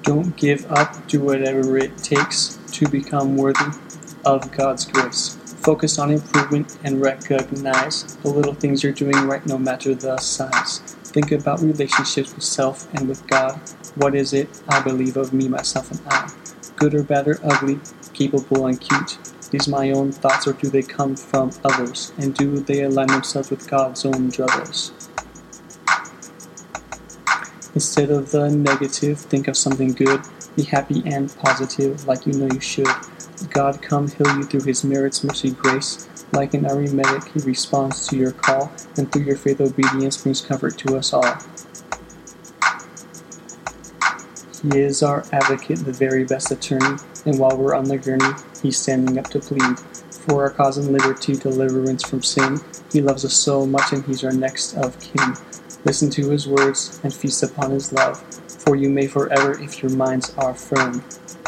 Don't give up. Do whatever it takes to become worthy of God's grace. Focus on improvement and recognize the little things you're doing right, no matter the size. Think about relationships with self and with God. What is it I believe of me, myself, and I? Good or bad or ugly, capable and cute. These my own thoughts, or do they come from others? And do they align themselves with God's own druthers? Instead of the negative, think of something good. Be happy and positive, like you know you should. God come heal you through His merits, mercy, grace. Like an Aramedic, He responds to your call, and through your faith, obedience brings comfort to us all. He is our advocate, the very best attorney, and while we're on the journey, He's standing up to plead for our cause and liberty, deliverance from sin. He loves us so much, and He's our next of kin. Listen to His words and feast upon His love, for you may forever if your minds are firm.